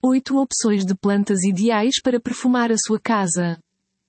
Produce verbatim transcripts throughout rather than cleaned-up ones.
oito opções de plantas ideais para perfumar a sua casa.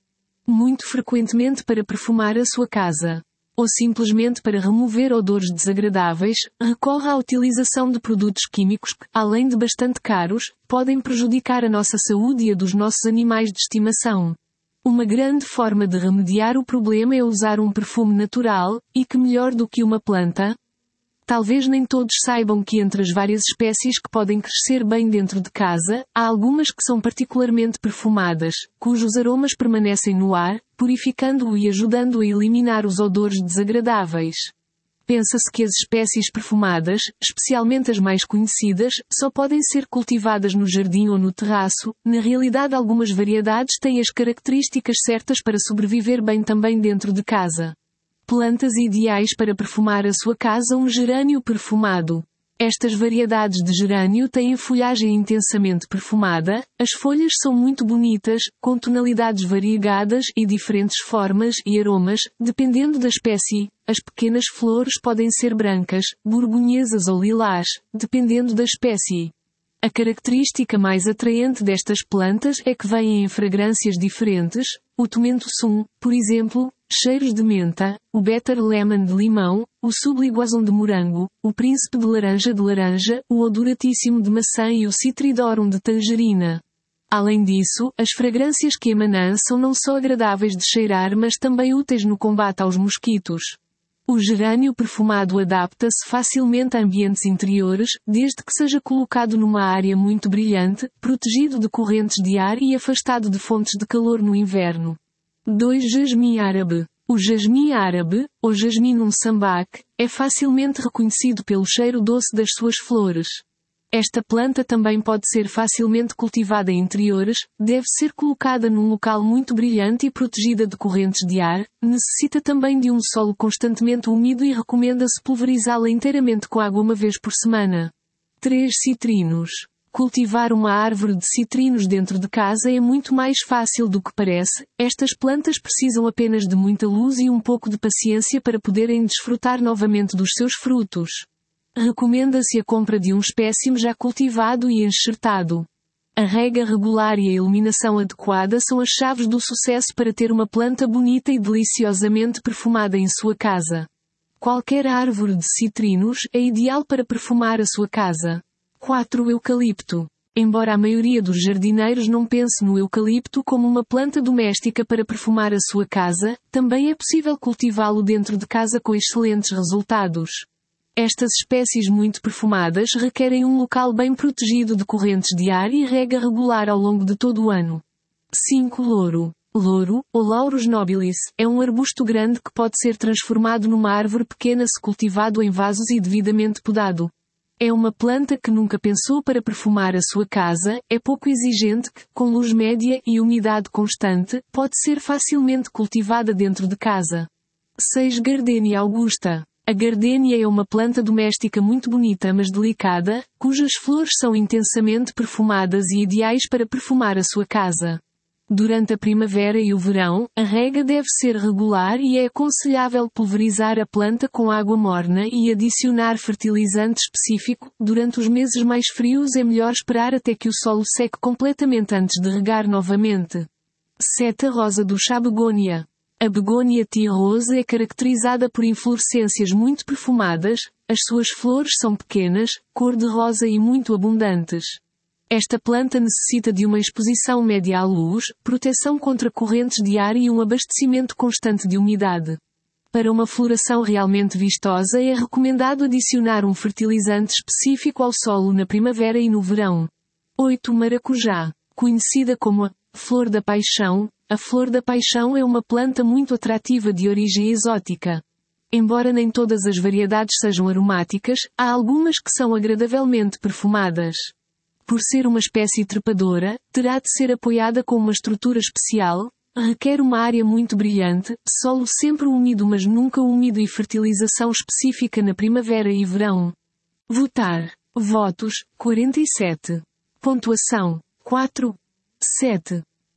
Muito frequentemente para perfumar a sua casa, ou simplesmente para remover odores desagradáveis, recorra à utilização de produtos químicos que, além de bastante caros, podem prejudicar a nossa saúde e a dos nossos animais de estimação. Uma grande forma de remediar o problema é usar um perfume natural, e que melhor do que uma planta? Talvez nem todos saibam que entre as várias espécies que podem crescer bem dentro de casa, há algumas que são particularmente perfumadas, cujos aromas permanecem no ar, purificando-o e ajudando a eliminar os odores desagradáveis. Pensa-se que as espécies perfumadas, especialmente as mais conhecidas, só podem ser cultivadas no jardim ou no terraço. Na realidade, algumas variedades têm as características certas para sobreviver bem também dentro de casa. Plantas ideais para perfumar a sua casa: um gerânio perfumado. Estas variedades de gerânio têm folhagem intensamente perfumada, as folhas são muito bonitas, com tonalidades variegadas e diferentes formas e aromas, dependendo da espécie. As pequenas flores podem ser brancas, borgonhesas ou lilás, dependendo da espécie. A característica mais atraente destas plantas é que vêm em fragrâncias diferentes: o Tomento Sum, por exemplo, cheiros de menta, o Better Lemon de limão, o Subligouson de morango, o Príncipe de laranja de laranja, o Odoratíssimo de maçã e o Citridorum de tangerina. Além disso, as fragrâncias que emanam são não só agradáveis de cheirar, mas também úteis no combate aos mosquitos. O gerânio perfumado adapta-se facilmente a ambientes interiores, desde que seja colocado numa área muito brilhante, protegido de correntes de ar e afastado de fontes de calor no inverno. dois Jasmim árabe. O jasmim árabe, ou Jasminum sambac, é facilmente reconhecido pelo cheiro doce das suas flores. Esta planta também pode ser facilmente cultivada em interiores, deve ser colocada num local muito brilhante e protegida de correntes de ar, necessita também de um solo constantemente úmido e recomenda-se pulverizá-la inteiramente com água uma vez por semana. três Citrinos. Cultivar uma árvore de citrinos dentro de casa é muito mais fácil do que parece. Estas plantas precisam apenas de muita luz e um pouco de paciência para poderem desfrutar novamente dos seus frutos. Recomenda-se a compra de um espécime já cultivado e enxertado. A rega regular e a iluminação adequada são as chaves do sucesso para ter uma planta bonita e deliciosamente perfumada em sua casa. Qualquer árvore de citrinos é ideal para perfumar a sua casa. quatro Eucalipto. Embora a maioria dos jardineiros não pense no eucalipto como uma planta doméstica para perfumar a sua casa, também é possível cultivá-lo dentro de casa com excelentes resultados. Estas espécies muito perfumadas requerem um local bem protegido de correntes de ar e rega regular ao longo de todo o ano. cinco Louro. Louro, ou Laurus nobilis, é um arbusto grande que pode ser transformado numa árvore pequena se cultivado em vasos e devidamente podado. É uma planta que nunca pensou para perfumar a sua casa, é pouco exigente que, com luz média e umidade constante, pode ser facilmente cultivada dentro de casa. seis Gardenia augusta. A gardenia é uma planta doméstica muito bonita mas delicada, cujas flores são intensamente perfumadas e ideais para perfumar a sua casa. Durante a primavera e o verão, a rega deve ser regular e é aconselhável pulverizar a planta com água morna e adicionar fertilizante específico. Durante os meses mais frios é melhor esperar até que o solo seque completamente antes de regar novamente. sete Rosa do chá begônia. A begônia tea rose é caracterizada por inflorescências muito perfumadas, as suas flores são pequenas, cor-de-rosa e muito abundantes. Esta planta necessita de uma exposição média à luz, proteção contra correntes de ar e um abastecimento constante de umidade. Para uma floração realmente vistosa é recomendado adicionar um fertilizante específico ao solo na primavera e no verão. oito Maracujá. Conhecida como a flor da paixão, a flor da paixão é uma planta muito atrativa de origem exótica. Embora nem todas as variedades sejam aromáticas, há algumas que são agradavelmente perfumadas. Por ser uma espécie trepadora, terá de ser apoiada com uma estrutura especial, requer uma área muito brilhante, solo sempre úmido mas nunca úmido e fertilização específica na primavera e verão. Votar. Votos, quarenta e sete. Pontuação, quatro. sete.